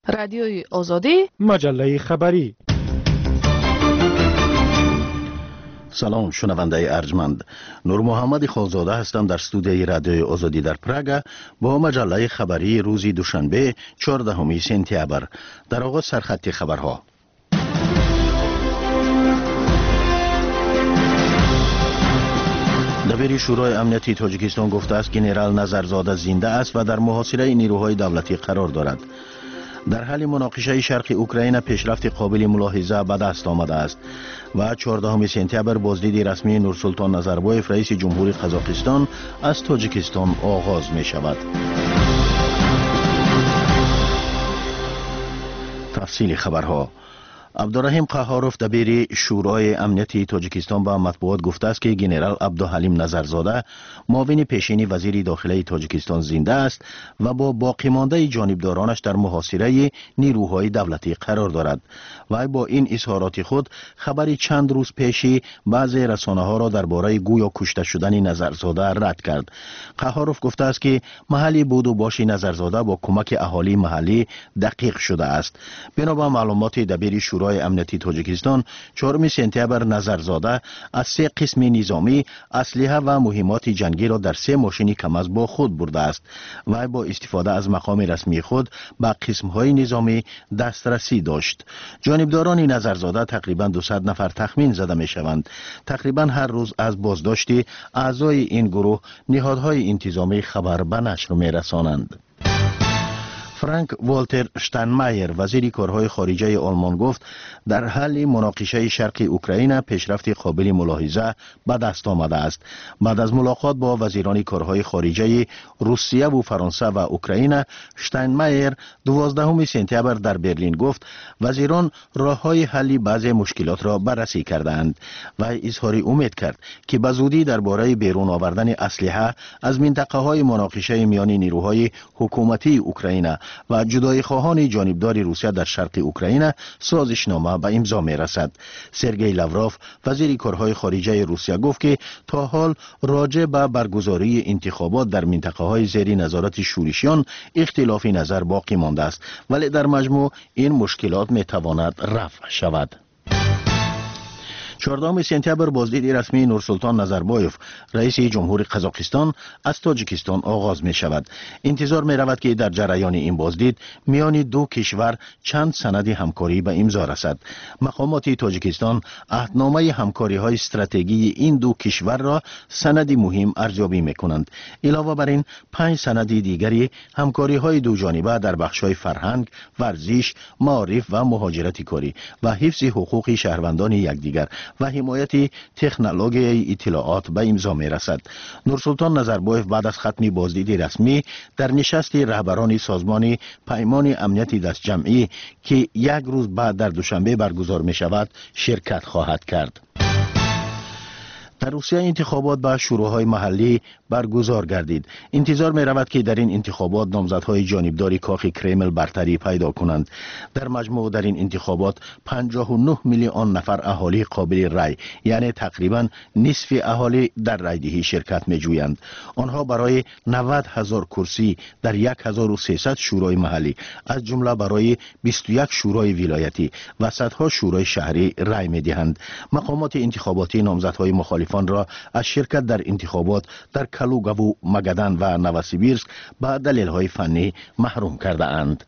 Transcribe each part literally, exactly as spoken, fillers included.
رادیوی آزادی، مجله خبری. سلام شنونده ارجمند، نور محمد خالزاده هستم در استودیوی رادیوی آزادی در پراگ با مجله خبری روز دوشنبه چهاردهم سپتامبر. در آغاز سرخط خبرها. دبیر شورای امنیتی تاجیکستان گفته است که ژنرال نظرزاده زنده است و در محاصره نیروهای دولتی قرار دارد. در حال مناقشه شرق اوکراین پیشرفت قابل ملاحظه به دست آمده است و چهاردهم سپتامبر بازدید رسمی نورسلطان نظربایف رئیس جمهوری قزاقستان از تاجیکستان آغاز می شود. تفصیل خبرها. عبدالرحیم قهاروف دبیر شورای امنیتی تاجیکستان به مطبوعات گفته است که ژنرال عبدالحلیم نظرزاده معاون پیشین وزیر داخلی تاجیکستان زنده است و با باقی مانده جانبدارانش در محاصره نیروهای دولتی قرار دارد. و با این اظهارات خود خبری چند روز پیشی بعضی رسانه ها را درباره گویا کشته شدن نظرزاده رد کرد. قهاروف گفته است که محلی بود و باش نظرزاده با کمک اهالی محلی دقیق شده است. بنابر معلومات دبیر شورای امنیتی تاجیکستان، چهارم سپتامبر نظرزاده از سه قسم نظامی اسلحه و مهمات جنگی را در سه ماشین کماز با خود برده است و با استفاده از مقام رسمی خود به قسم‌های نظامی دسترسی داشت. جانبداران نظرزاده تقریباً دویست نفر تخمین زده می‌شوند. تقریباً هر روز از بازداشت اعضای این گروه نهادهای انتظامی خبر به نشر می‌رسانند. فرانک والتر شتاینمایر وزیر کارهای خارجه آلمان گفت در حال مناقشه شرق اوکراین پیشرفت قابل ملاحظه به دست آمده است. بعد از ملاقات با وزیران کارهای خارجه روسیه و فرانسه و اوکراین، شتاینمایر دوازدهم سپتامبر در برلین گفت وزیران راههای حل بعضی مشکلات را بررسی کردند و اظهار امید کرد که به زودی درباره بیرون آوردن اسلحه از منطقه‌های مناقشه میان نیروهای حکومتی اوکراین و جدای خواهان جانبدار روسیه در شرق اوکراین سازشنامه به امضا می رسد. سرگئی لاوروف وزیر کارهای خارجه روسیه گفت که تا حال راجع به برگزاری انتخابات در منطقه های زیر نظارت شورشیان اختلاف نظر باقی مانده است، ولی در مجموع این مشکلات می تواند رفع شود. چهاردهم سپتامبر بازدید رسمی نورسلطان نظربایف رئیس جمهوری قزاقستان از تاجیکستان آغاز می شود. انتظار می رود که در جریان این بازدید میان دو کشور چند سند همکاری به امضا رسد. مقامات تاجیکستان عهدنامه همکاری های استراتژی این دو کشور را سند مهم ارزیابی می کنند. علاوه بر این پنج سند دیگری همکاری های دو جانبه در بخش های فرهنگ، ورزش، معارف و مهاجرت کاری و حفظ حقوق شهروندان یکدیگر و حمایت تکنولوژی اطلاعات به امضا می رسد. نورسلطان نظربایف بعد از ختم بازدید رسمی در نشست رهبران سازمان پیمان امنیتی دست جمعی که یک روز بعد در دوشنبه برگزار می شود شرکت خواهد کرد. در روسیه انتخابات به شوراهای محلی برگزار گردید. انتظار می رود که در این انتخابات نامزدهای جانبدار کاخ کرمل برتری پیدا کنند. در مجموع در این انتخابات پنجاه و نه میلیون نفر اهالی قابل رای، یعنی تقریبا نصف اهالی در رایدهی شرکت می جویند. آنها برای نود هزار کرسی در یک هزار و سیصد شورای محلی از جمله برای بیست و یک شورای ولایتی و صدها شورای شهری رای می دهند. مقامات انتخاباتی نامزدهای مخالف را از شرکت در انتخابات در کلوگا و مگدن و نوسیبیرسک به دلیل‌های فنی محروم کرده اند.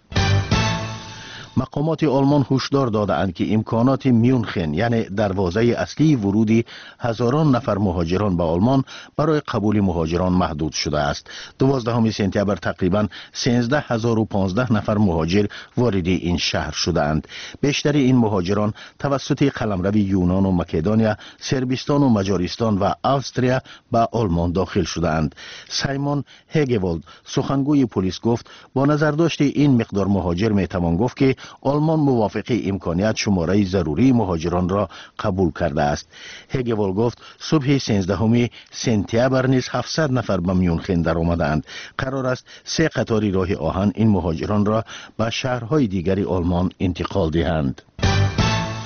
مقامات آلمان هشدار دادند که امکانات میونخن یعنی دروازه اصلی ورودی هزاران نفر مهاجران به آلمان برای قبول مهاجران محدود شده است. دوازدهم سپتامبر تقریبا سیزده هزار و پانزده نفر مهاجر وارد این شهر شده اند. بیشتر این مهاجران توسط قلمرو یونان و مکدونیا، صربستان و مجارستان و استریا به آلمان داخل شده اند. سایمون هگوالد سخنگوی پلیس گفت با نظر داشت این مقدار مهاجر می توان گفت که آلمان موافق امکانیت شماره ضروری مهاجران را قبول کرده است. هگوال گفت صبح سیزدهم سپتامبر نیز هفتصد نفر به میونخن در آمدند. قرار است سه قطار راه آهن این مهاجران را به شهرهای دیگری آلمان انتقال دهند.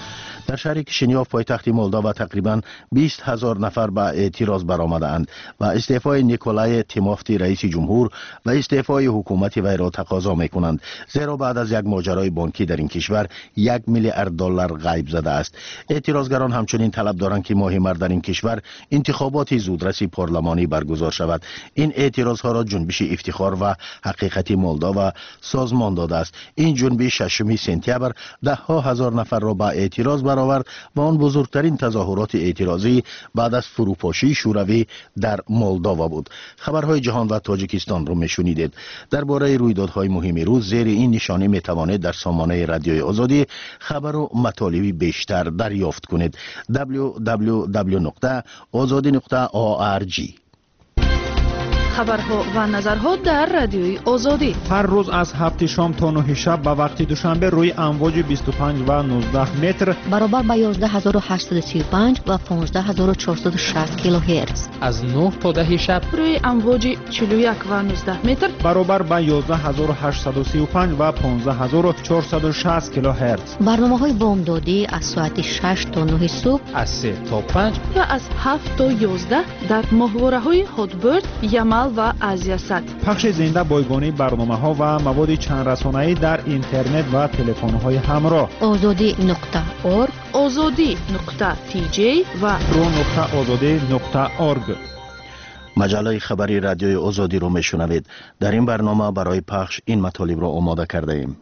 در شهر کشینیاف پایتخت مولداوا تقریبا بیست هزار نفر به اعتراض برآمدند و استعفای نیکولای تیموفتی رئیس جمهور و استعفای حکومت وی را تقاضا میکنند، زیرا بعد از یک ماجرای بانکی در این کشور یک میلیارد دلار غیب زده است. اعتراضگران همچنین طلب دارند که ماه مارس در این کشور انتخابات زودرس پارلمانی برگزار شود. این اعتراض ها را جنبش افتخار و حقیقت مولداوا سازمان داده است. این جنبش ششم سپتامبر ده ها هزار نفر را به اعتراض برآورد و آن بزرگترین تظاهرات اعتراضی بعد از فروپاشی شوروی در مولداوا بود. خبرهای جهان و تاجیکستان را میشنیدید. درباره رویدادهای مهم روز زیر این نشانه میتوانید در سامانه رادیوی آزادی خبر و مطالبی بیشتر دریافت کنید. دبلیو دبلیو دبلیو نقطه آزادی نقطه او آر جی. خبرها و نظرها در رادیوی آزادی هر روز از هفت شام تا نه شب به وقت دوشنبه روی امواج بیست و پنج و نوزده متر برابر با یازده هزار و هشتصد و سی و پنج و پانزده هزار و چهارصد و شصت کیلوهرتز، از نه تا ده شب روی امواج چهل و یک و نوزده متر برابر با یازده هزار و هشتصد و سی و پنج و پانزده هزار و چهارصد و شصت کیلوهرتز. برنامه‌های بامدادی از ساعت شش تا نه صبح، از سه تا پنج و از هفت تا یازده در ماهواره‌های هاتبرد، یمل و آزیاست. پخش زنده بایگانی برنامه‌ها و مواد چند رسانه‌ای در اینترنت و تلفن‌های همراه. آزادی نقطه اورگ، آزادی نقطه تی جی و رو نقطه آزادی نقطه اورگ. مجله خبری رادیوی آزادی رو میشنوید. در این برنامه برای پخش این مطالب را آماده کرده ایم.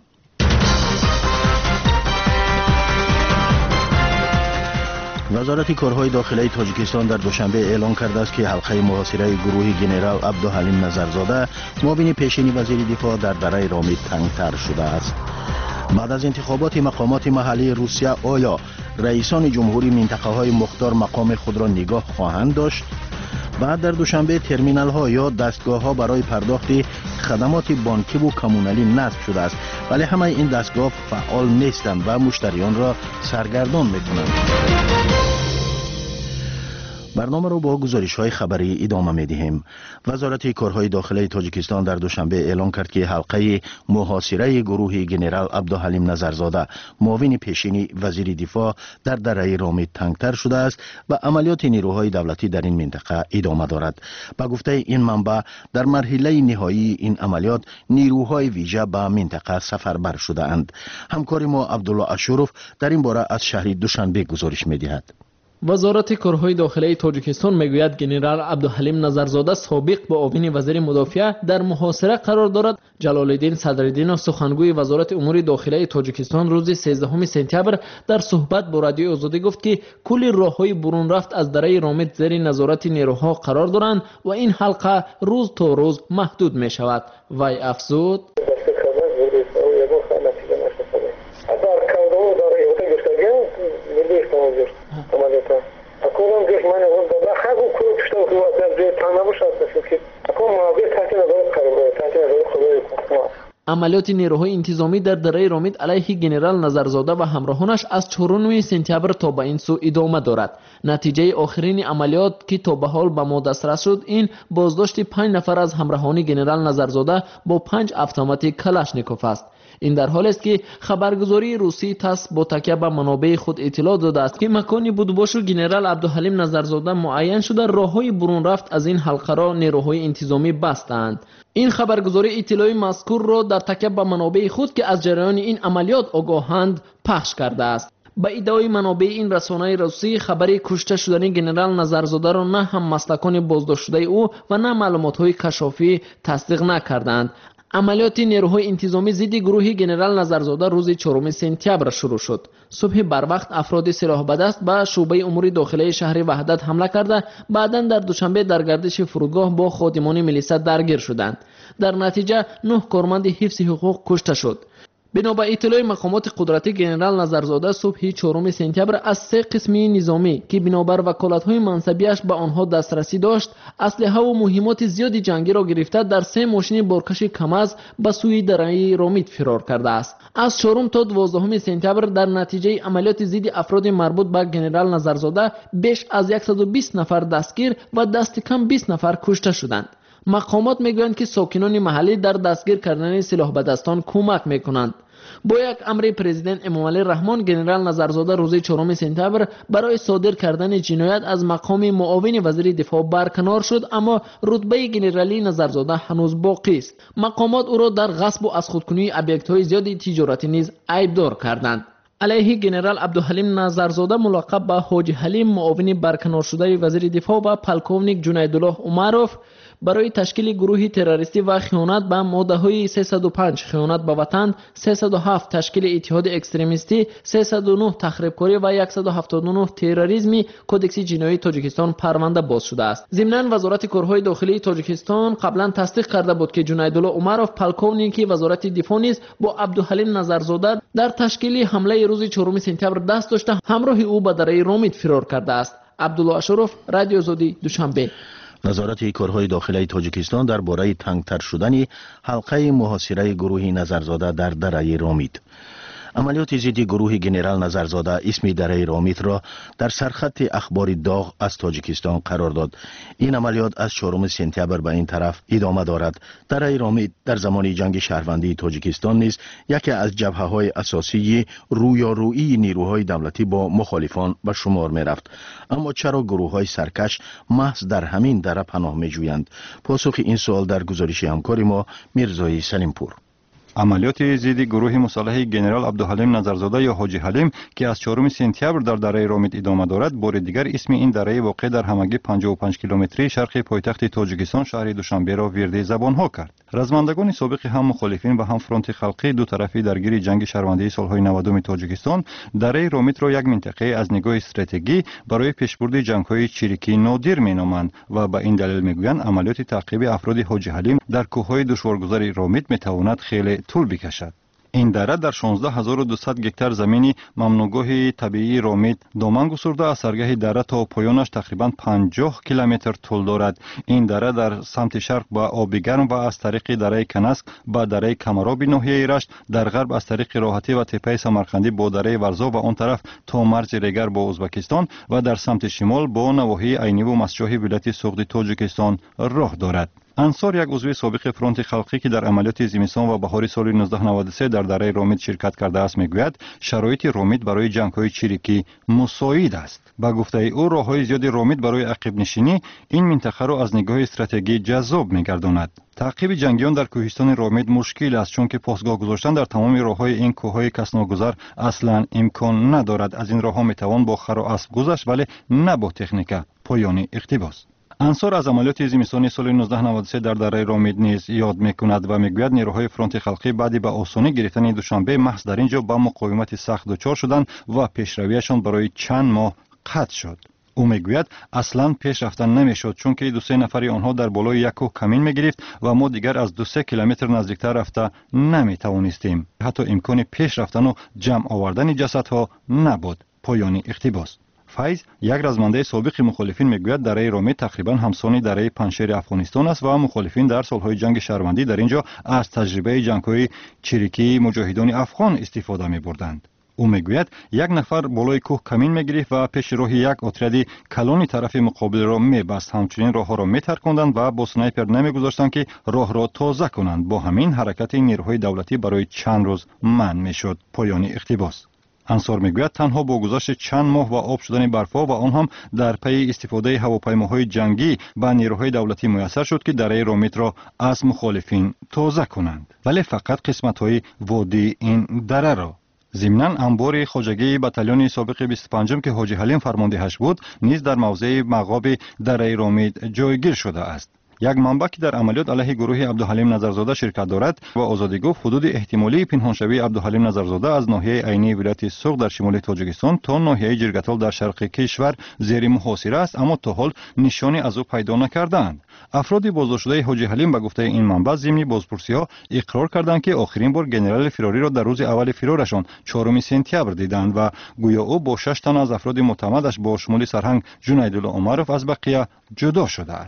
وزارت کارهای داخلی تاجیکستان در دوشنبه اعلام کرده است که حلقه محاصره گروه جنرال عبدالحلیم نظرزاده معاون پیشین وزیر دفاع در دره رامید تنگتر شده است. بعد از انتخابات مقامات محلی روسیه آیا رئیسان جمهوری منطقه های مختار مقام خود را نگاه خواهند داشت؟ بعد در دوشنبه ترمینال ها یا دستگاه ها برای پرداخت خدمات بانکی و کمونالی نصب شده است، ولی همه این دستگاه فعال نیستند و مشتریان را سرگردان میکنند. برنامه رو با گزارش های خبری ادامه می دهیم. وزارت کارهای داخلی تاجیکستان در دوشنبه اعلام کرد که حلقه محاصره گروه جنرال عبدالحلیم نظرزاده معاون پیشین وزیر دفاع در دره رامید تنگتر شده است و عملیات نیروهای دولتی در این منطقه ادامه دارد. با گفته این منبع در مرحله نهایی این عملیات نیروهای ویژه به منطقه سفربر شده اند. همکار ما عبدالله اشرف در این باره از شهر دوشنبه گزارش می دهد. وزارت کارهای داخلی تاجیکستان میگوید جنرال عبدالحلیم نظرزاده سابق با معاون وزیر مدافع در محاصره قرار دارد. جلال الدین صدرالدین سخنگوی وزارت امور داخلی تاجیکستان روز سیزدهم سپتامبر در صحبت با رادیو آزادی گفت که کل راههای برون رفت از دره رامید زیر نظارت نیروها قرار دارند و این حلقه روز تا روز محدود می شود. وی افزود عملیات نیروهای انتظامی در دره رامید علیه جنرال نظرزاده و همراهانش از چهارم سپتامبر تا به این سو ادامه دارد. نتیجه آخرین عملیات که تا به حال به ما دسترس شد این بازداشت پنج نفر از همراهان جنرال نظرزاده با پنج اتومات کلاشنیکوف است. این در حال است که خبرگزاری روسی تاس با تکیه به منابع خود اطلاع داده است که مکانی بودباش جنرال عبدالحلیم نظرزاده معین شده راههای برون رفت از این حلقه را نیروهای انتظامی بستند. این خبرگزاری اطلاع مذکور را در تکیه به منابع خود که از جریان این عملیات آگاهند پخش کرده است. با ادعای منابع این رسانه روسی خبری کشته شدن جنرال نظرزاده را نه هم مسلکان بازداشت شده او و نه معلومات‌های کشافی تصدیق نکردند. عملیات نیروهای انتظامی ضد گروه جنرال نظرزاده روز چهارم سپتامبر شروع شد. صبح بر وقت افراد سلاح به دست به شعبه امور داخلی شهر وحدت حمله کرده بعداً در دوشنبه در گردش فرودگاه با خادمان ملیسا درگیر شدند. در نتیجه نه کارمند حفظ حقوق کشته شد. بنا به اطلاع مقامات قدرتی جنرال نظرزاده صبح چهارم سپتامبر از سه قسم نظامی که بنابر وکالت‌های منصبیش به آنها دسترسی داشت اسلحه و مهمات زیادی جنگی را گرفته در سه ماشین بارکش کماز به سوی دره رامید فرار کرده است. از چهارم تا دوازدهم سپتامبر در نتیجه عملیات ضد افراد مربوط به جنرال نظرزاده بیش از صد و بیست نفر دستگیر و دست کم بیست نفر کشته شدند. مقامات میگویند که ساکنان محلی در دستگیر کردن سلاح به دستان کمک میکنند. با یک امر پرزیدنت امامعلی رحمان، گنرال نظرزاده روز چهارم سپتامبر برای صادر کردن جنایت از مقام معاون وزیر دفاع برکنار شد، اما رتبه گنرالی نظرزاده هنوز باقی است. مقامات او را در غصب و از خودکنی ابیکت‌های زیاد تجارتی نیز عیبدار کردند. علیه گنرال عبدالحلیم نظرزاده ملقب به حاجی حلیم، معاون برکنار شده وزیر دفاع، و پلکونیک جنیدالله عمروف برای تشکیل گروه تروریستی و خیانت به ماده‌های سیصد و پنج خیانت به وطن، سیصد و هفت تشکیل اتحاد اکستریمیستی، سیصد و نه تخریبکاری و صد و هفتاد و نه تروریسمی کدکس جنایی تاجیکستان پرونده باز شده است. ضمناً وزارت کارهای داخلی تاجیکستان قبلا تصدیق کرده بود که جنیدالله عمروف، پلکونیک وزارت دفاع نیز با عبدالحلیم نظرزاده در تشکیل حمله روز چهارم سپتامبر دست داشته همراه او به دره رامید فرار کرده است. عبدالله اشرف، رادیو آزادی، دوشنبه. وزارت کارهای داخلی تاجیکستان درباره تنگتر شدن حلقه محاصره گروه نظرزاده در دره رامید. عملیات ضد گروه گنرال نظرزاده اسم دره رامید را در سرخط اخبار داغ از تاجیکستان قرار داد. این عملیات از چهارم سپتامبر به این طرف ادامه دارد. دره رامید در زمان جنگ شهروندی تاجیکستان نیز یکی از جبهه‌های اساسی رویارویی نیروهای دولتی با مخالفان به شمار می رفت. اما چرا گروه‌های سرکش محض در همین دره پناه می جویند؟ پاسخ این سوال در گزارش همکار ما میرزای سلیمپور. عملیات ضد گروه مسلح گنرال عبدالحلیم نظرزاده یا حاجی حلیم که از چهارم سپتامبر در دره رامید ادامه دارد، بار دیگر اسم این دره واقع در همگی پنجاه و پنج کیلومتری شرقی پایتخت تاجیکستان شهر دوشنبه را ورده زبانها کرد. رزمندگان سابق هم مخالفین و هم فرانت خلقی دو طرفی درگیر جنگ شهروندی سالهای نودم تاجیکستان دره رامید را یک منطقه از نگاه استراتژی برای پیشبرد جنگ‌های چریکی نادر می‌نامند و به این دلیل می‌گویند عملیات تعقیب افراد حاجی حلیم در کوههای دشوارگذر رامید می‌تواند خیلی طول بکشد. این دره در شانزده هزار و دویست گکتار زمینی ممنوعگاه طبیعی رامید دامن گسترده از سرگاه دره تا پایانش تقریباً پنجاه کیلومتر طول دارد. این دره در سمت شرق با آب گرم و از طریق دره کنسک با دره کمرابی ناحیه رشت، در غرب از طریق راحتی و تپه سمرقندی با دره ورزا و آن طرف تا مرز ریگر با ازبکستان و در سمت شمال با نواحی عینی و مسجح ولایت سوغد تاجیکستان راه دارد. انصار، یک عضو سابق فرانت خلقی که در عملیات زمستان و بهار سال نوزده نود و سه در دره رامید شرکت کرده است، میگوید شرایط رامید برای جنگ‌های چریکی مساعد است. با گفته او راه‌های زیاد رامید برای عقب نشینی این منطقه را از نگاه استراتژی جذاب می‌گرداند. تعقیب جنگیان در کوهستان رامید مشکل است، چون که پاسگاه گذاشتن در تمام راه‌های این کوه‌های کس‌ناگذر اصلاً امکان ندارد. از این راه‌ها می‌توان با خر و اسب گذشت، ولی نه با تکنیک. پایان اقتباس. انصار از عملیات زمستانی سال نوزده نود و سه در دره رامید نیز یاد میکند و میگوید نیروهای فرانت خلقی بعدی به آسانی گرفتن دوشنبه محض در اینجا با مقاومت سخت دچار شدند و پیشرویشان برای چند ماه قطع شد. او میگوید اصلا پیش رفتن نمیشد، چون که دو سه نفری آنها در بالای یک کوه کمین میگرفت و ما دیگر از دو سه کیلومتر نزدیکتر رفته نمیتوانستیم. حتی امکان پیش رفتن و جمع آوردن جسدها نبود. پایان اقتباس. فیض، یک رزمنده سابق مخالفین، میگوید دره رامید تقریبا همسان دره پنشیر افغانستان است و مخالفین در سالهای جنگ شهروندی در اینجا از تجربه جنگ‌های چریکی مجاهدان افغان استفاده می‌بردند. او میگوید یک نفر بالای کوه کمین میگرفت و پیش راه یک اتریاد کلان طرف مقابل را میبست. همچنین راه‌ها را میترکاندند و با سنایپر نمیگذاشتند که راه را تازه کنند. با همین حرکت نیروهای دولتی برای چند روز منع میشد. پایان اقتباس. انصار میگوید تنها با گذشت چند ماه و آب شدن برفها و آن هم در پی استفاده هواپیماهای جنگی به نیروهای دولتی میسر شد که دره رامید را از مخالفین تازه کنند، ولی فقط قسمت‌های وادی این دره را. ضمناً انبار خواجگی بتالون سابق بیست و پنجم که حاجی حلیم فرماندهش بود نیز در موضع مغاب دره رامید جایگیر شده است. یک منبع که در عملیات علیه گروه عبدالحلیم نظرزاده شرکت دارد و آزادی گفت حدود احتمالی پنهانشوی عبدالحلیم نظرزاده از ناحیه عینی ولایت سوغد در شمال تاجیکستان تا ناحیه جرگتال در شرق کشور زیر محاصره است، اما تا حال نشانی از او پیدا نکردند. افراد بازداشته حاجی حلیم به گفته این منبع ضمن بازپرسی‌ها اقرار کردند که آخرین بار گنرال فراری را در روز اول فرارشان چهارم سپتامبر دیدند و گویا او با شش تن از افراد معتمدش با شمول سرهنگ جنیدالله عمروف از بقیه جدا شده است.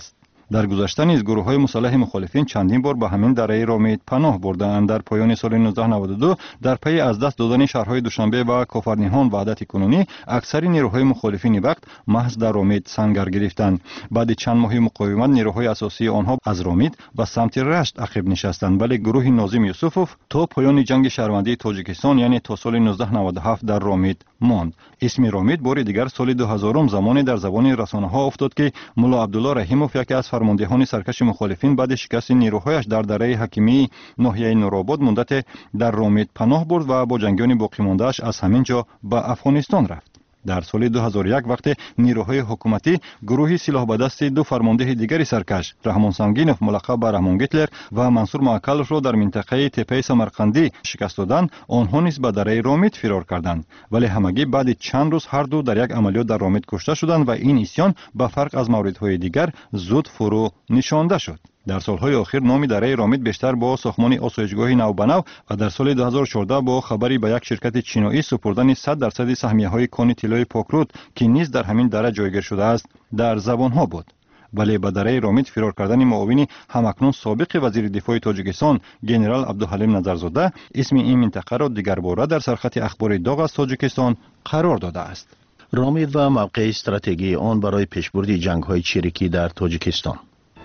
در گذشته نیز گروه‌های مسلح مخالفین چندین بار به همین دره رامید پناه بردند. در پایان سال نوزده نود و دو در پی از دست دادن شهرهای دوشنبه و کافرنیهان وحدت کنونی اکثر نیروهای مخالفین وقت محض در رامید سنگر گرفتند. بعد چند ماه مقاومت نیروهای اساسی آنها از رامید به سمت رشت عقب نشستند، ولی گروه ناظم یوسفوف تا پایان جنگ شهروندی تاجیکستان یعنی تا سال نوزده نود و هفت در رامید ماند. اسم رامید بار دیگر سال دو هزار زمانی در زبان رسانه‌ها افتاد که ملا عبدالله رحیموف یکی از فرماندهان سرکش مخالفین بعد شکست نیروهایش در دره حکیمی ناحیه نورآباد مدت در رامید پناه برد و با جنگیان باقی مانده‌اش از همین جا به افغانستان رفت. در سال دو هزار و یک وقتی نیروهای حکومتی گروهی سلاح به دست دو فرمانده دیگری سرکش رحمان سنگینوف ملقب به رحمان گیتلر و منصور معکلف را در منطقه تپه سمرقندی شکست دادند، آنها نیز به دره رامید فرار کردند، ولی همگی بعد چند روز هر دو در یک عملیات در رامید کشته شدند و این اسیان به فرق از موردهای دیگر زود فرو نشانده شد. در سالهای آخر نام دره رامید بیشتر با ساختمان آسایشگاه نو به نو و در سال دو هزار و چهارده با خبری به یک شرکت چینایی سپردن صد درصد سهمیه‌های کان طلای پاکرود که نیز در همین دره جایگیر شده است در زبانها بود. ولی به دره رامید فرار کردن معاون همکنون سابق وزیر دفاع تاجیکستان گنرال عبدالحلیم نظرزاده اسم این منطقه را دیگر باره در سرخط اخبار داغ از تاجیکستان قرار داده است. رامید و موقع استراتژی آن برای پیشبرد جنگ‌های چریکی در تاجیکستان.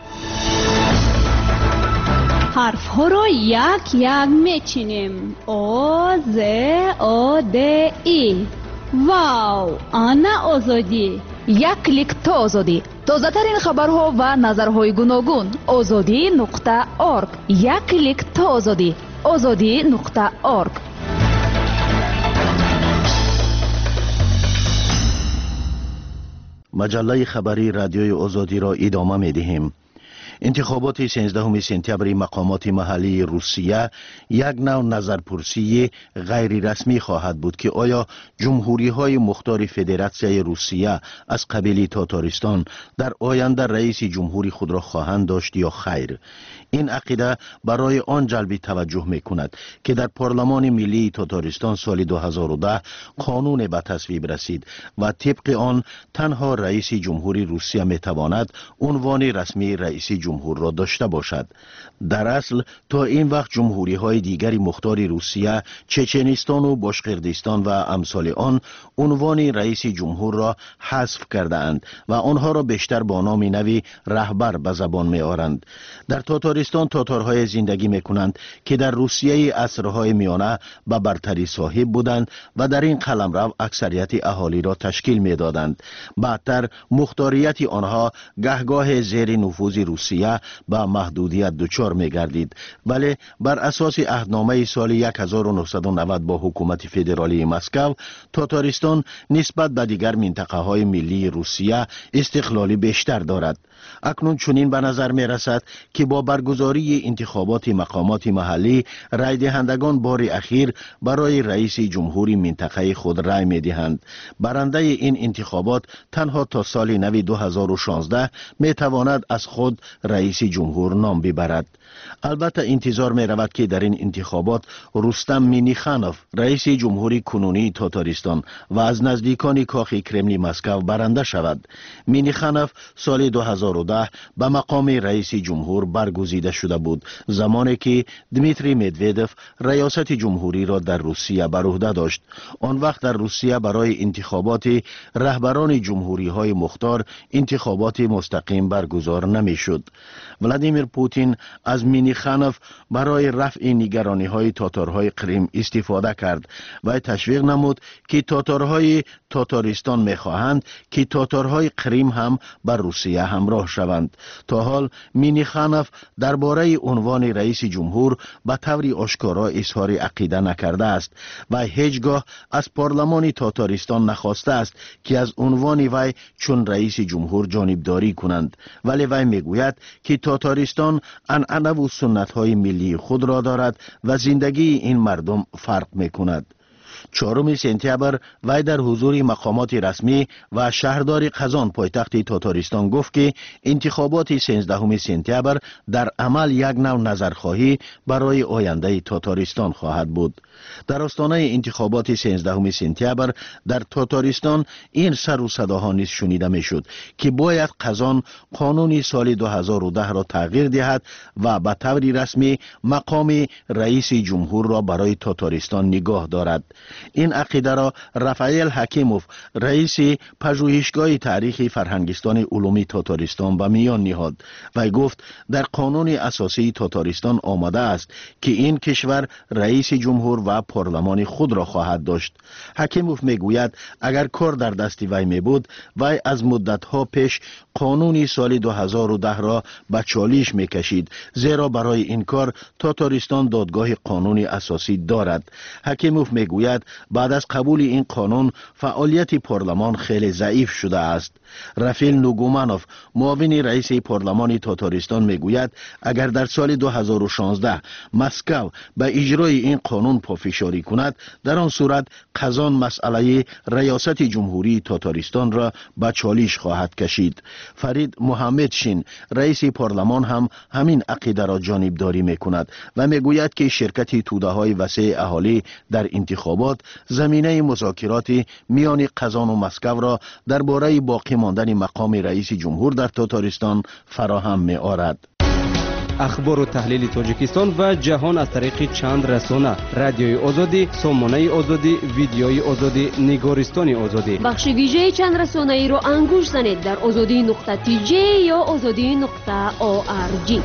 حرف ها را یک یک میچینیم. او ز او د ای. واو، آنا آزادی. یک کلیک تا آزادی. تازه ترین خبرها و نظرهای گوناگون. آزادی نقطه اورگ. یک کلیک تا آزادی. آزادی نقطه اورگ. مجله خبری رادیوی آزادی را ادامه می‌دهیم. انتخابات سیزدهم سپتامبر مقامات محلی روسیه یک نوع نظرپرسی غیر رسمی خواهد بود که آیا جمهوری های مختار فدراسیای روسیه از قبیل تاتارستان در آینده رئیس جمهوری خود را خواهند داشت یا خیر. این عقیده برای آن جلب توجه می کند که در پارلمان ملی تاتارستان سال دو هزار و ده قانون به تصویب رسید و طبق آن تنها رئیس جمهوری روسیه می تواند عنوان رسمی رئیس جمهور را داشته باشد. در اصل تا این وقت جمهوری های دیگری مختار روسیه، چچنستان و باشقردستان و امثال آن عنوان رئیس جمهور را حذف کرده اند و آنها را بیشتر با نام نوی رهبر به زبان می آورند. در تاتارستان تاتارهای زندگی می کنند که در روسیه عصرهای میانه به برتری صاحب بودند و در این قلمرو اکثریت اهالی را تشکیل می دادند. بعدتر مختاریت آنها گهگاه زیر نفوذ روسیه به محدودیت دچار می گردید، ولی بر اساس عهدنامه سال هزار و نهصد و نود با حکومت فدرالی مسکو، تاتارستان نسبت به دیگر منطقه های ملی روسیه استقلالی بیشتر دارد. اکنون چنین به نظر می رسد که با برگزاری انتخابات مقامات محلی رای دهندگان بار اخیر برای رئیس جمهوری منطقه خود رای می دهند. برنده این انتخابات تنها تا سال نو دو هزار و شانزده می تواند از خود رئیس جمهور نام ببرد. البته انتظار می رود که در این انتخابات رستم مینیخانوف رئیس جمهوری کنونی تاتارستان و از نزدیکان کاخ کرملی مسکو برنده شود. مینیخانوف سال دو هزار و ده به مقام رئیس جمهور برگزیده شده بود، زمانی که دمیتری مدودوف ریاست جمهوری را در روسیه بر عهده داشت. آن وقت در روسیه برای انتخابات رهبران جمهوری های مختار انتخابات مستقیم برگزار نمی شد. ولادیمیر پوتین از مینیخانوف برای رفع نگرانی های تاتارهای کریم استفاده کرد و تشویق نمود که تاتارهای تاتارستان می خواهند که تاتارهای کریم هم بر روسیه همراه شوند. تا حال مینیخانوف درباره عنوان رئیس جمهور به طور آشکارا اظهار عقیده نکرده است و هیچگاه از پارلمان تاتارستان نخواسته است که از عنوان وی چون رئیس جمهور جانبداری کنند، ولی وی میگوید که تاتارستان عنعنه و سنت های ملی خود را دارد و زندگی این مردم فرق می کند. چهارم سپتامبر وی در حضور مقامات رسمی و شهردار قزان پایتخت تاتاریستان گفت که انتخابات سیزدهم سپتامبر در عمل یک نوع نظرخواهی برای آینده تاتاریستان خواهد بود. در آستانه انتخابات سیزدهم سپتامبر در تاتاریستان این سر و صداها نیز شنیده میشد که باید قزان قانون سال دو هزار و ده را تغییر دهد و به طور رسمی مقام رئیس جمهور را برای تاتاریستان نگاه دارد. این عقیده را رافائیل حکیموف رئیس پژوهشگاه تاریخ فرهنگستان علومی تاتاریستان به میان نهاد و گفت در قانون اساسی تاتاریستان آمده است که این کشور رئیس جمهور و پارلمان خود را خواهد داشت. حکیموف میگوید اگر کار در دست وی می بود وی از مدت ها پیش قانون سال دو هزار و ده را به چالش می کشید، زیرا برای این کار تاتاریستان دادگاه قانونی اساسی دارد. حکیموف میگوید بعد از قبول این قانون فعالیت پارلمان خیلی ضعیف شده است. رافائیل نوگومانوف معاون رئیس پارلمان تاتاریستان میگوید اگر در سال دو هزار و شانزده مسکو به اجرای این قانون پافشاری کند، در آن صورت قزان مسئله ریاست جمهوری تاتاریستان را به چالش خواهد کشید. فرید محمدشین رئیس پارلمان هم همین عقیده را جانبداری میکند و میگوید که شرکت توده های وسیع اهالی در انتخابات زمینه مذاکرات میان قزان و مسکو را درباره باقی ماندن مقام رئیس جمهور در تاتاریستان فراهم می آورد. اخبار و تحلیل تاجیکستان و جهان از طریق چند رسانه: رادیوی آزادی، سامانه آزادی، ویدیوی آزادی، نگارستان آزادی. بخش ویژه چند رسانه ای را انگوش زنید در آزادی نقطه تی جی یا آزادی نقطه او آر جی.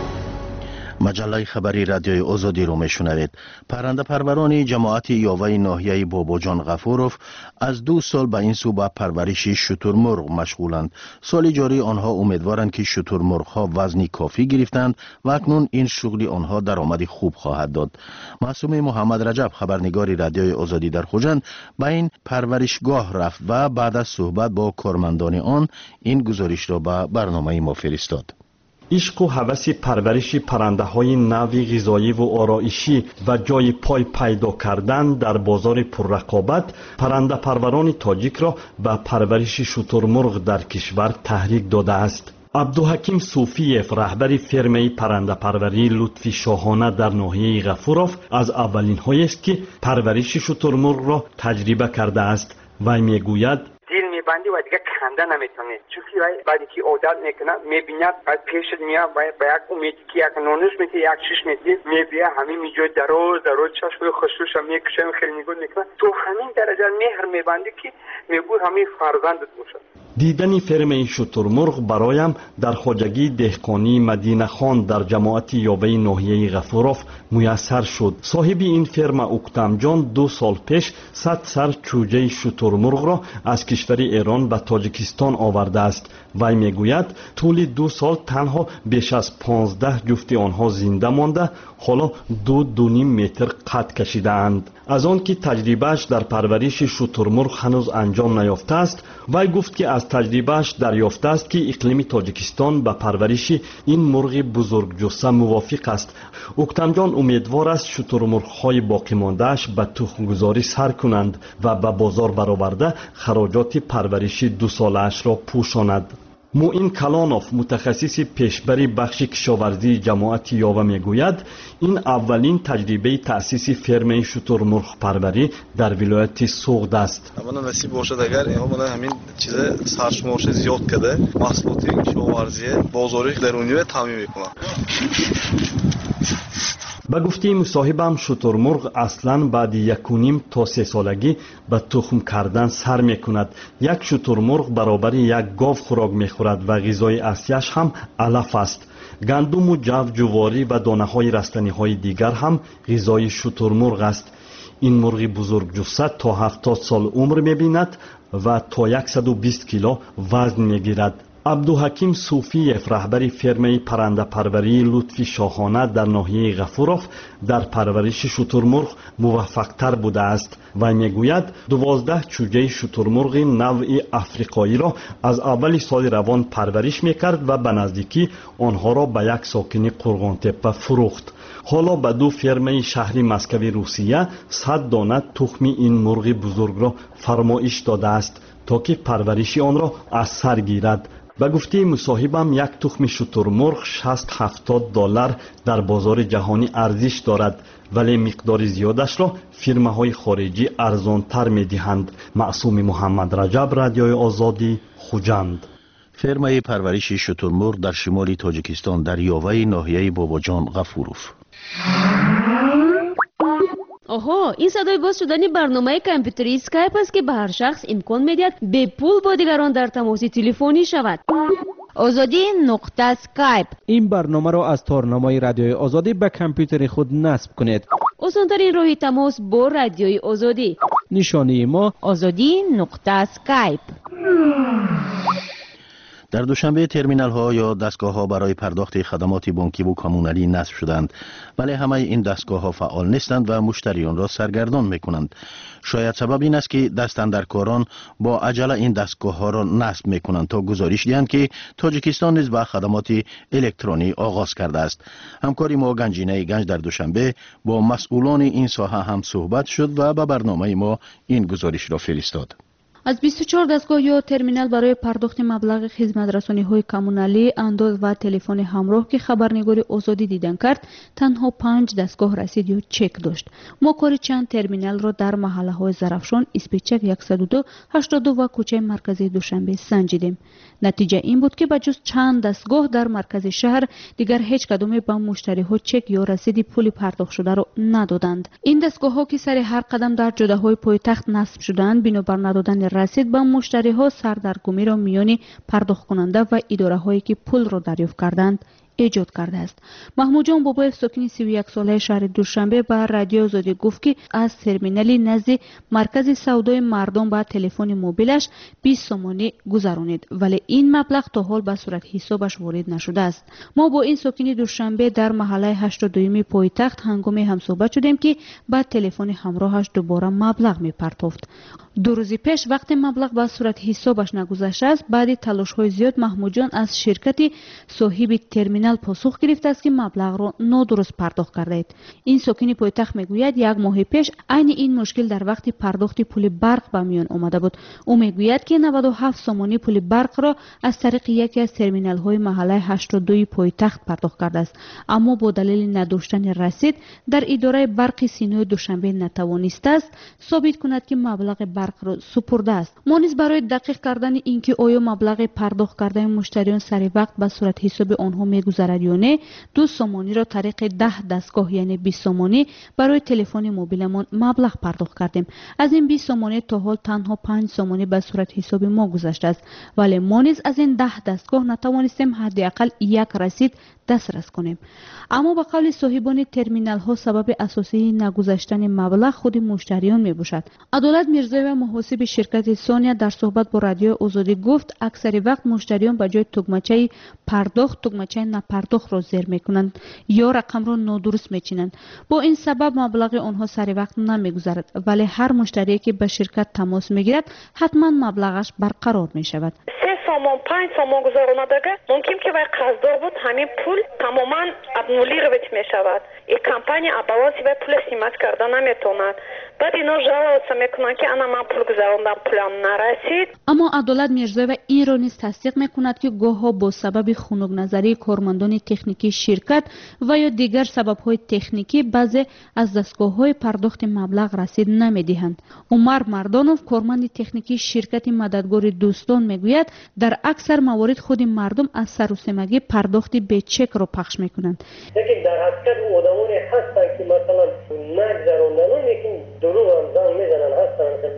مجله خبری رادیوی آزادی رو میشنوید. پرنده پروران جماعت یاوه ناحیه باباجان غفوروف از دو سال به این سو به پرورش شترمرغ مشغولند. سال جاری آنها امیدوارند که شترمرغ ها وزنی کافی گرفتند و اکنون این شغل آنها درآمد خوب خواهد داد. معصوم محمد رجب خبرنگار رادیوی آزادی در خوجند به این پرورشگاه رفت و بعد از صحبت با کارمندان آن این گزارش را به برنامه ما فرستاد. عشق و هوس پرورش پرنده های نوع غذایی و آرایشی و جای پای پیدا کردن در بازار پررقابت پرنده پروران تاجیک را به پرورش شترمرغ در کشور تحریک داده است. عبدالحکیم صوفیف رهبر فرمه پرنده پروری لطفی شاهانه در ناحیه غفوروف از اولین هایی است که پرورش شترمرغ را تجربه کرده است. وی میگوید دل میبندی و دیگه کنده نمیتونی، چون بعدی که عادت میکنه میبیند بعد پیشت میاد با یک امیدی که یک نونش میتی یک شیش میتی میبیه همین میجای دراز دراز چشم خشوش هم میکشه خیلی نگاه میکنه. تو همین درجه مهر میبندی که میگو همین فرزندت باشه. دیدن فرمه شترمرغ برایم در خواجگی دهقانی مدینه خان در جماعت یاوه ناحیه غفوروف میسر شد. صاحب این فرمه اوکتم جان دو سال پیش صد سر چوجه شترمرغ را از کشور ایران به تاجیکستان آورده است. وی میگوید طول دو سال تنها بیش از پانزده جفت آنها زنده مانده، حالا دو دو نیم متر قد کشیده اند. از آن که تجربهش در پرورش شترمرغ هنوز انجام نیافته است، وی گفت که از تجربهش دریافته است که اقلیم تاجیکستان به پرورش این مرغ بزرگ جثه موافق است. اوکتم جان امیدوار است شترمرغ های باقی ماندهش به تخم گذاری سر کنند و به بازار برآورده خراجات پرورش دو ساله‌اش را پوشاند. موین کلانوف متخصص پیشبری بخش کشاورزی جماعت یاوه میگوید این اولین تجربه تأسیس فرمه شترمرغ پروری در ولایت سوغد است. اما نصیب باشد اگر اینا بالا همین چیز سرشمارش زیاد کرده محصولات کشاورزی بازاری درونی رو تامین میکنه. به گفته مصاحبم شترمرغ اصلا بعد یک و نیم تا سه سالگی به تخم کردن سر میکند. یک شترمرغ برابر یک گاو خوراک میخورد و غذای اصلیش هم علف است. گندم و جو، جواری و دانه های رستنی های دیگر هم غذای شترمرغ است. این مرغ بزرگ جثه تا هفتاد سال عمر میبیند و تا صد و بیست کیلو وزن میگیرد. عبدالحکیم صوفیف رهبر فرمه پرنده پروری لطفی شاهانه در ناحیه غفورف در پرورش شترمرغ موفق تر بوده است و میگوید دوازده چوجه شترمرغ نوع افریقایی را از اول سال روان پرورش میکرد و به نزدیکی آنها را به یک ساکن قرغان تپه فروخت. حالا به دو فرمه شهری مسکوی روسیه صد دانه تخم این مرغ بزرگ را فرمایش داده است تا که پرورش آن را از سر گیرد. به گفته مصاحبم یک تخم شترمرغ شصت هفتاد دلار در بازار جهانی ارزش دارد، ولی مقدار زیادش را فرمه‌های خارجی ارزان تر می دهند. معصوم محمد رجب، رادیوی آزادی، خوجند. فرمه پرورش شترمرغ در شمال تاجیکستان در یاوه ناحیه باباجان غفوروف. آها، این صدای باز شدن برنامه کامپیوتری اسکایپ است که به هر شخص امکان میدهد به پول با دیگران در تماس تلفنی شود. آزادی نقطه اسکایپ. این برنامه را از تارنمای رادیوی آزادی به کامپیوتر خود نصب کنید. آسان‌ترین راه تماس با رادیوی آزادی. نشانی ما آزادی نقطه اسکایپ. در دوشنبه ترمینال ها یا دستگاه ها برای پرداخت خدمات بانکی و کامونالی نصب شدند، ولی همه این دستگاه ها فعال نیستند و مشتریان را سرگردان می کنند. شاید سبب این است که دستاندرکاران با عجله این دستگاه ها را نصب می کنند تا گزارش دهند که تاجیکستان نیز به خدمات الکترونی آغاز کرده است. همکاری ما گنجینه گنج در دوشنبه با مسئولان این ساحه هم صحبت شد و به برنامه ما این گزارش را فرستاد. از بیست و چهار دستگاه یا ترمینال برای پرداخت مبلغ خدمت‌رسانی‌های کمونالی، انداز و تلفن همراه که خبرنگار آزادی دیدن کرد، تنها پنج دستگاه رسید یا چک داشت. ما کار چند ترمینال را در محله‌های زرافشان، اسپیچک صد و دو، هشتاد و دو و کوچه مرکزی دوشنبه سنجیدیم. نتیجه این بود که بجز چند دستگاه در مرکز شهر دیگر هیچ کدام به مشتری‌ها چک یا رسید پول پرداخت شده را ندادند. این دستگاه‌ها که سر هر قدم در جاده‌های پایتخت نصب شدند، بنابر ندادن رسید به مشتری‌ها سردرگمی را میان پرداخت کننده و اداره‌هایی که پول را دریافت کردند ایجاد کرده است. محمود جان بابایف، ساکن سی و یک ساله شهر دوشنبه، به رادیو آزادی گفت که از ترمینال نزد مرکز سودای مردم به تلفن موبیلش بیست سومانی گذرانید، ولی این مبلغ تا حال به صورت حسابش وارد نشده است. ما با این ساکن دوشنبه در محله هشتاد و دو پایتخت هنگام هم صحبت شدیم که به تلفن همراهش دوباره مبلغ میپرداخت. دو روز پیش وقتی مبلغ به صورت حسابش نگذشته است، بعد تلاش‌های زیاد محمود جان از شرکت صاحب ترمینال پاسخ گرفته است که مبلغ را نادرست پرداخت کرده اید. این ساکن پایتخت میگوید یک ماه پیش عین این مشکل در وقت پرداخت پول برق به میان آمده بود. او میگوید که نود و هفت سومانی پول برق را از طریق یکی از ترمینال‌های محله هشتاد و دو پایتخت پرداخت کرده است، اما با دلیل نداشتن رسید در اداره برق سینوی دوشنبه نتوانسته است ثابت کند که مبلغ برق را سپرده است. ما نیز برای دقیق کردن اینکه آیا مبلغ پرداخت کرده مشتریان سر وقت به صورت حساب آنها میگذرد یا نه، دو سومانی را طریق ده دستگاه یعنی بیست سومانی برای تلفن موبیلمان مبلغ پرداخت کردیم. از این بیست سومانی تا حال تنها پنج سومانی به صورت حساب ما گذشته است، ولی ما نیز از این ده دستگاه نتوانستیم حداقل یک رسید دسترس کنیم. اما به قول صاحبان ترمینال ها سبب اساسی نگذشتن مبلغ خود مشتریان می باشد. عدالت میرزایی و محاسب شرکت سونیا در صحبت با رادیو آزادی گفت اکثر وقت مشتریان به جای تگمچه پرداخت تگمچه نپرداخت را زیر می کنند یا رقم را نادرست می چینند. با این سبب مبلغ آنها سر وقت نمی گذرد، ولی هر مشتری که به شرکت تماس می گیرد حتما مبلغش برقرار می شود. سامان پنج سامان گذارانادگه ممکن که وای قرضدار بود همین پول تماما ابنولی رویت می شود. این کمپانی ابوازی وای پول سیمت کرده نمیتوند. بعد اینا جواب میکنن که انا من پول گذاروندم پولم نرسید. اما عدالت میرزایی و این را نیز تصدیق میکند که گاهها با سبب خنک نظری کارمندان تکنیکی شرکت و یا دیگر سببهای تکنیکی بعضی از دستگاه‌های پرداخت مبلغ رسید نمیدهند. عمر مردانوف، کارمند تکنیکی شرکت مددگار دوستان، میگوید در اکثر موارد خود مردم از سروسمگی پرداخت به چک را پخش میکنند. لیکن در حقیقت آدمانی هستند که مثلا نگذراندن لیکن دروغ هم زنگ میزنن هستند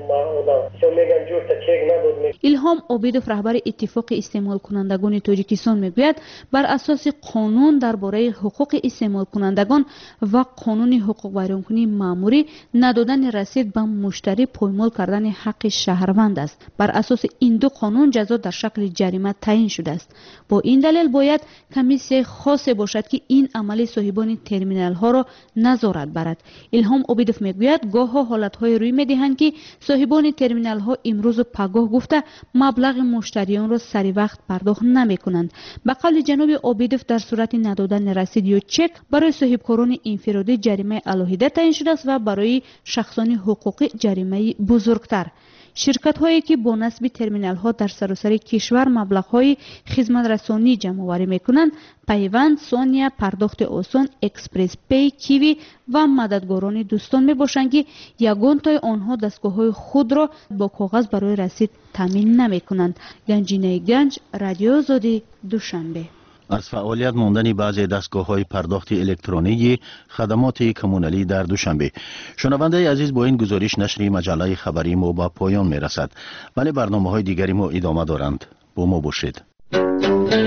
илҳом обидов раҳбари иттифоқи истеъмолкунандагони тоҷикистон мегӯяд бар асоси қонун дар бораи ҳуқуқи истеъмолкунандагон ва қонуни ҳуқуқвайронкунии маъмурӣ надодани расид ба муштарӣ поймол кардани ҳаққи шаҳрванд аст. бар асоси ин ду қонун ҷазо дар шакли ҷарима таъин шудааст. бо ин далел бояд комиссияи хосе бошад ки ин амали соҳибони терминалҳоро назорат барад. илҳом обидов мегӯяд гоҳҳо ҳолатҳое рӯй медиҳанд ки соҳибони терминалҳо имрӯзу пагоҳ гуфта маблағи муштариёнро саривақт пардохт намекунанд. ба қавли ҷаноби обидов дар сурати надодани расид ё чек барои соҳибкорони инфиродӣ ҷаримаи алоҳида таъин шудааст ва барои шахсони ҳуқуқӣ ҷаримаи бузургтар. ширкатҳое ки бо насби терминалҳо дар саросари кишвар маблағҳои хизматрасонӣ ҷамъоварӣ мекунанд пайванд, сония, пардохти осон, экспресс пей, киви ва мададгорони дӯстон мебошанд ки ягонтои онҳо дастгоҳҳои худро бо коғаз барои расид таъмин намекунанд. ганҷинаи ганҷ, радиои озодӣ, душанбе. از فعالیت ماندن بعضی دستگاه‌های پرداخت الکترونیکی خدمات کمونالی در دوشنبه. شنونده عزیز، با این گزارش نشر مجله خبری ما به پایان میرسد، ولی برنامه‌های دیگری ما ادامه دارند. با ما باشید.